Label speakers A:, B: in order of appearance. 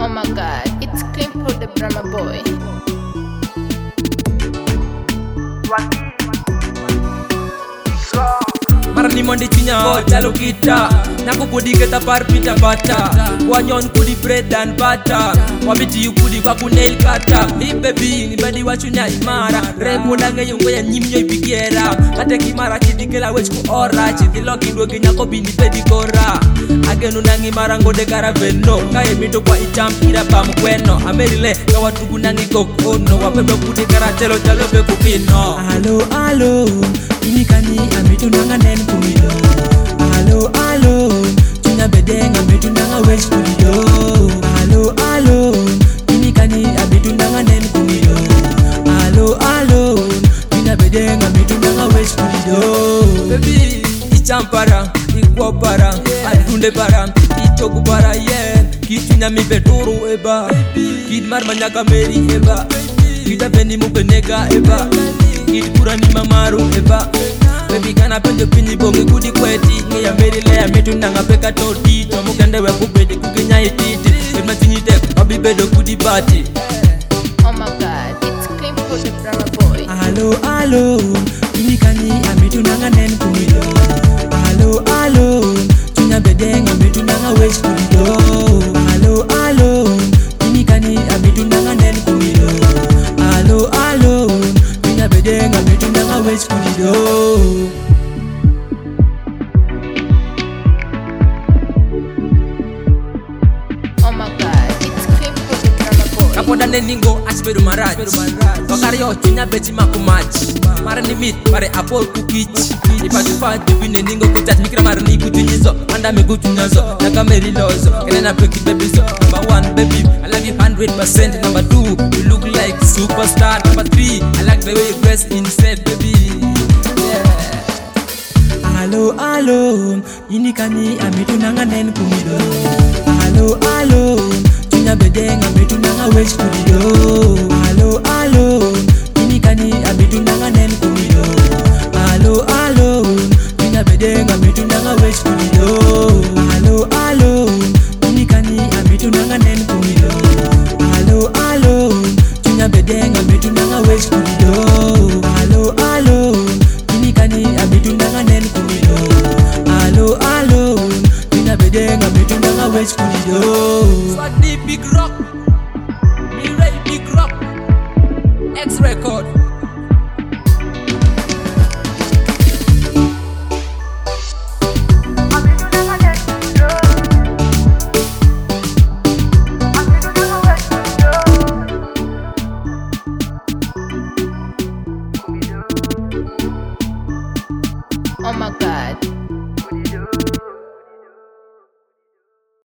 A: Oh my god, it's Climpo the Brahma boy.
B: Marani mondi chinya jalo kita Naku kudi keta par pita bata Wanyon kudi bread and butter Wabiti yu kudi waku nail kata Hey baby ni badi wachunya imara Remo nange yungo ya nyimnyo ipigiera Kate kimara chidi kela wech ku ora Chidi loki ndogi nyako bindi pedi gora Agenu nangi marango de karaveno Kaya mito kwa icham ira pa mkweno Amerile kawa tugu nangi kokono Wapebe kudi karatelo jalo beku pino
C: Alo alo Inikani amitu nanga nen kumido Alo alo Chunya bedeng amitu nanga wesh kumido Alo alo Inikani amitu nanga nen kumido Alo alo Chunya bedeng amitu nanga wesh kumido
B: Baby, ichampara, ikwapara, adunde para, ichoku para, yeah. Kitu nyami beduru eba, kid marmanyaka meri eba, kita beni mubenega eba, kid kurani mamaru eba. Baby kana pende pini bonge kudi kweti, ngeya meri leya mitu nanga peka toti, tomukende we kubedi kukenya ititi, kema tinyite, babi bedo kudi bati.
A: Oh my god, it's Climpo the Brahma boy.
C: Alo alo Inikani amitu nanga nen kumido Alo alo Chunya bedeng amitu nanga wesh kumido Alo alo Inikani amitu nanga nen kumido Alo alo Chunya bedeng amitu nanga wesh kumido
A: Oh my god, it's Climpo the Brahma boy.
B: Kapoda neningo asbedu maraj Wakario chunya beti makumachi Marani meat, mare apol kukich Ipatupati vine ningo kuchat mikra marani kutunyizo Manda migu tunyazo, naka meri lozo Kenena peki baby so Number 1 baby, I love you 100%. Number 2, you look like superstar. Number 3, I like the way you dress inside baby. Yeah.
C: Alo alo Inikani amitu nanga nen kumido Alo alo Chunya bedeng amitu nanga wesh kumido Alo alo Inikani amitu nanga nen kumido Alo alo Chunya bedeng amitu nanga wesh kumido Alo alo Inikani amitu nanga nen kumido Alo alo Chunya bedeng amitu nanga wesh kumido Alo alo Inikani amitu nanga nen kumido Alo alo Chunya bedeng amitu nanga wesh kumido
B: Swag the big rock.